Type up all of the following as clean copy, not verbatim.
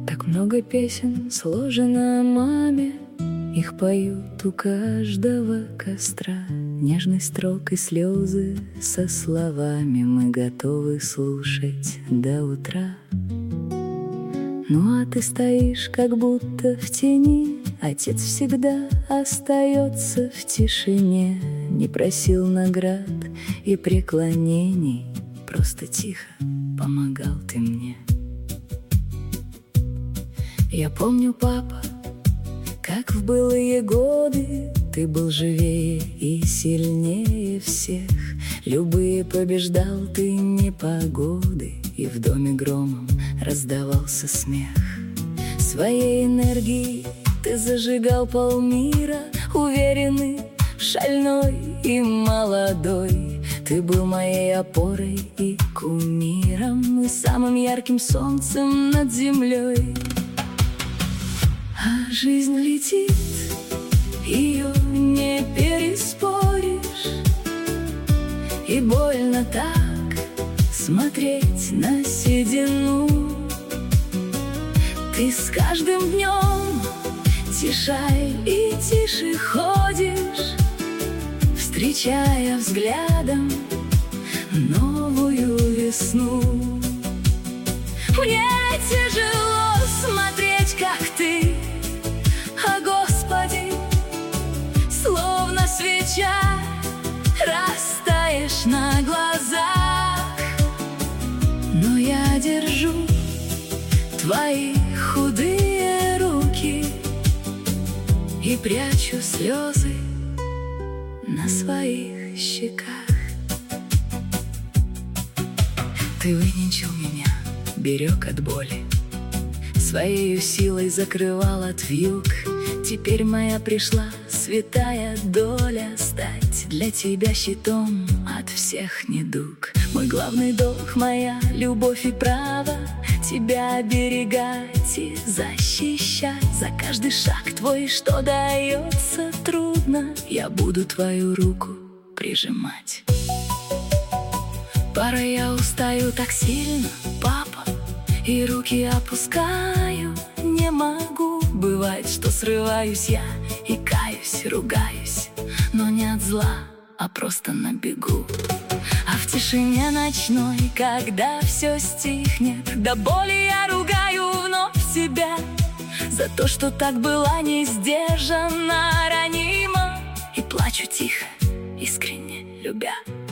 Так много песен сложено о маме, их поют у каждого костра. Нежный строк и слезы со словами мы готовы слушать до утра. Ну а ты стоишь как будто в тени, отец всегда остается в тишине. Не просил наград и преклонений, просто тихо помогал ты мне. Я помню, папа, как в былые годы ты был живее и сильнее всех. Любые побеждал ты непогоды, и в доме громом раздавался смех. Своей энергией ты зажигал полмира, уверенный, шальной и молодой. Ты был моей опорой и кумиром, и самым ярким солнцем над землей. А жизнь летит, ее не переспоришь, и больно так смотреть на седину. Ты с каждым днем тишай и тише ходишь, встречая взглядом новую весну. Мне тяжело смотреть, как ты, о Господи, словно свеча, растаешь на глазах. Но я держу твои худые руки и прячу слезы на своих щеках. Ты выненчил меня, берег от боли, своею силой закрывал от вьюг. Теперь моя пришла святая доля стать для тебя щитом от всех недуг. Мой главный долг, моя любовь и право тебя оберегать и защищать. За каждый шаг твой, что дается трудно, я буду твою руку прижимать. Порой я устаю так сильно, папа, и руки опускаю, не могу. Бывает, что срываюсь я и каюсь, ругаюсь, но не от зла, а просто на бегу. А в тишине ночной, когда все стихнет, до боли я ругаю вновь себя за то, что так была не сдержана, ранима, и плачу тихо, искренне любя.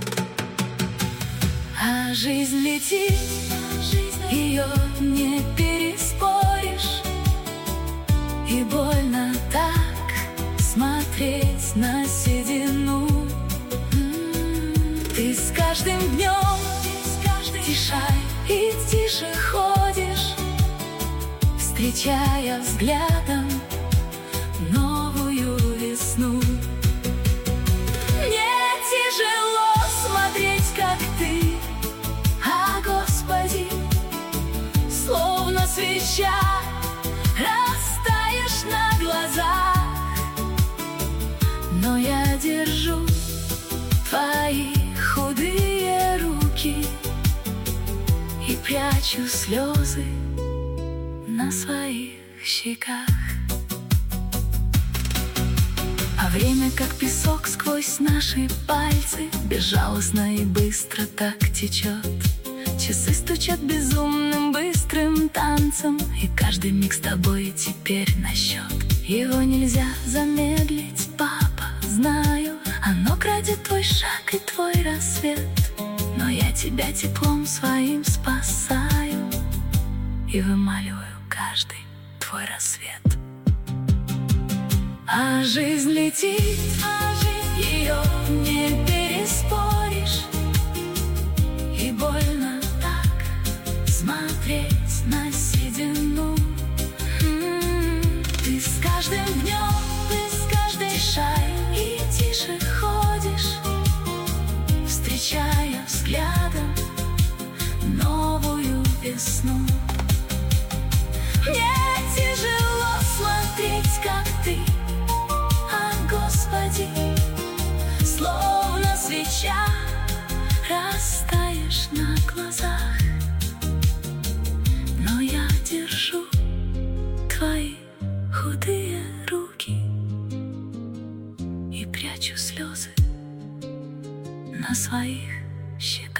А жизнь летит, ее не переспоришь, и больно так смотреть на седину. Ты с каждым днем тишай и тише ходишь, встречая взглядом новую весну. Мне тяжело смотреть, как ты, о Господи, словно свеча, растаешь на глазах. Но я держу твои худые руки и прячу слезы на своих щеках. А время, как песок, сквозь наши пальцы безжалостно и быстро так течет. Часы стучат безумным быстрым танцем, и каждый миг с тобой теперь на счет. Его нельзя замедлить, папа, знаю, оно крадет твой шаг и твой рассвет. Но я тебя теплом своим спасаю и вымаливаю каждый твой рассвет. А жизнь летит, ее не переспоришь, и больно так смотреть на седину. Ты с каждым днем, тишай и тише ходишь, встречая взглядом новую весну. Мне тяжело смотреть, как ты, о Господи, словно свеча, растаешь на глазах. Но я держу твои худые руки и прячу слезы на своих щеках.